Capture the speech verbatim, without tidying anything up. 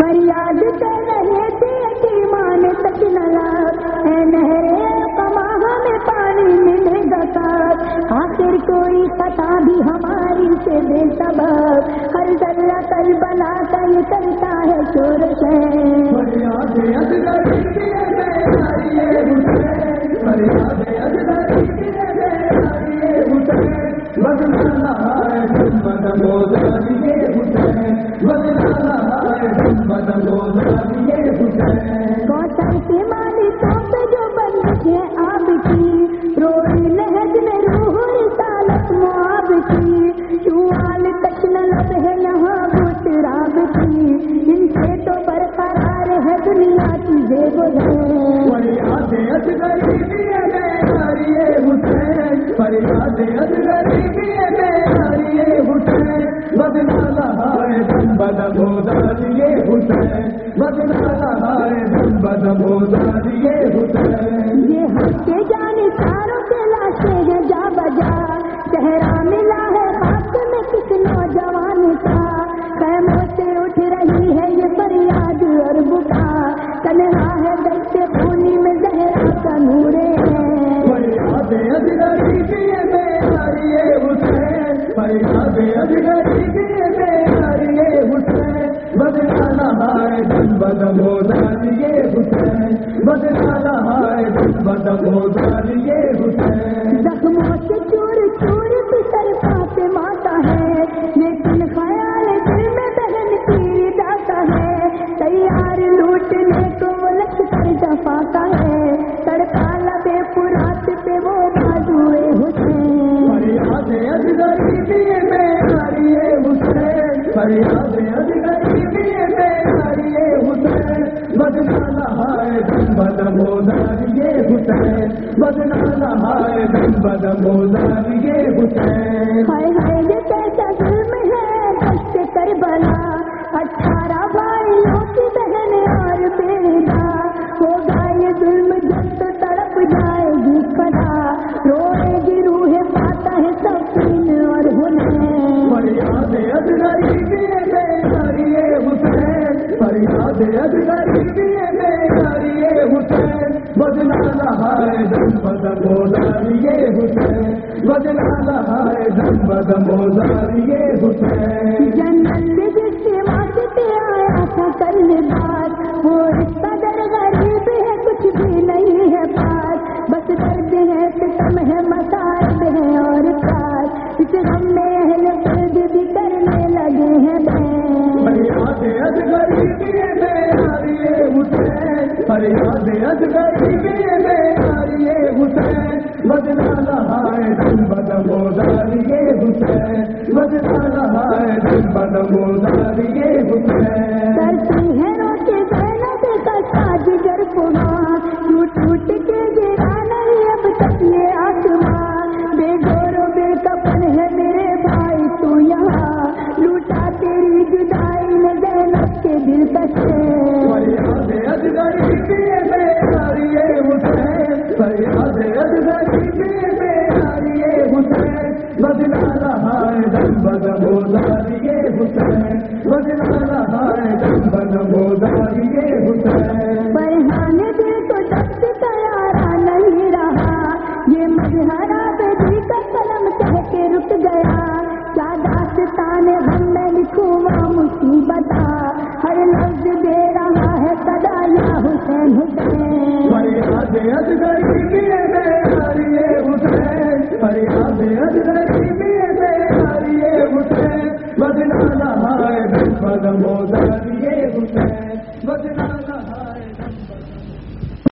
فریاد کر رہے تھے یتیمان تک نلا، اے نہرے قما ہمیں پانی ملے گا کب، آخر کوئی خطا بھی ہماری سے بے سبب، ہر ذرہ کربلا کا یہ کرتا ہے شور شور۔ فریاد اصغری کی ہے بیداری حسین، فریاد اصغری کی ہے بیداری حسین، بدلانا ہے محمد گوداری حسین، بدلانا ہے محمد گوداری حسین۔ کوثر کے مالکوں پہ جو بندش ہے آب کی، روئی نہج میں روح رسالت معاب کی، شوال تک نہ لب ہے یہاں وہ شراب کی، ان سے تو برقرار ہے دنیا کی زیب و زیر۔ فریاد اصغری کی ہے بیداری حسین، فریاد اصغری کی ہے بیداری حسین، بدلانا ہے محمد گوداری حسین، بدلانا ہے محمد گوداری حسین۔ یہ حق کے جانکاروں کے لاشیں ہیں جا بجا، چہرہ ملا ہے خاک میں کس نوجوان کا، خیموں سے اٹھ رہی ہے یہ فریاد اور بکا، تنہا ہے دشت خونی میں زہرا کا نور ہے۔ فریاد اصغری کی ہے بیداری حسین، فریاد اصغری کی ہے بیداری حسین، بدلانا ہے محمد گوداری حسین، بدلانا ہے محمد گوداری حسین۔ زخموں سے چور چور پسر پاتے ماتا ہے، لیکن خیال دل میں بہن کی جاتا ہے، تیار لوٹنے کو وہ لشکر جفا کا ہے، تڑپا لبے فرات پہ وہ بازوئے حسین۔ فریاد اصغری کی ہے بیداری حسین، فریاد اصغری کی ہے بیداری حسین، بدلانا ہے محمد گوداری حسین، بدلانا ہے محمد گوداری حسین۔ ہائے ہائے یہ کیسا ظلم ہے دشت کربلا، اٹھارہ بھائیوں کی بہن اور بیٹا، ہوگا یہ ظلم جب تو تڑپ جائے گی خدا، روئے گی روح پاتا ہے سکین اور حسین۔ فریاد اصغری کی ہے بیداری حسین، فریاد اصغری کی ہے بیداری حسین، بدلانا ہے محمد گوداری حسین، بدلانا ہے محمد گوداری حسین۔ جنت سے جس کے واسطے آیا تھا کرنے بات، وہ اس قدر غریب ہے کچھ بھی نہیں ہے پاس، بس درد ہے ستم ہے مسائب ہے اور پاس، اس غم میں اہل قلب بھی کرنے لگے ہیں بین۔ فریاد اصغری کی ہے بیداری حسین، فریاد اصغری کی ہے بیداری حسین، بدلانا ہے محمد گوداری حسین، بدلانا ہے محمد گوداری حسین۔ کرتی ہے روتے زینب کا ساج گر پہاں، ٹوٹ ٹوٹ کے گرا نہیں اب تک یہ آسمان، بے گور و بے کفن ہے میرے بھائی تو یہاں، لوٹا تیری جدائی میں زینب کے دل بسے۔ فریاد اصغری کی ہے بیداری حسین، فریاد اصغری کی ہے بیداری حسین، بدلانا ہے محمد گوداری حسین، بدلانا ہے محمد گوداری حسین۔ فرحان دل تو دست تیارا نہیں رہا، یہ مظہرہ بدی کا قلم کہہ کے رک گیا، کیا داستان غم میں لکھوں وہ مصیبت، ہر لفظ دے رہا ہے صدا یا حسین حسین۔ فریاد اصغری کی ہے بیداری حسین، فریاد اصغری کی ہے بیداری حسین، بدلانا ہے محمد گوداری حسین، بدلانا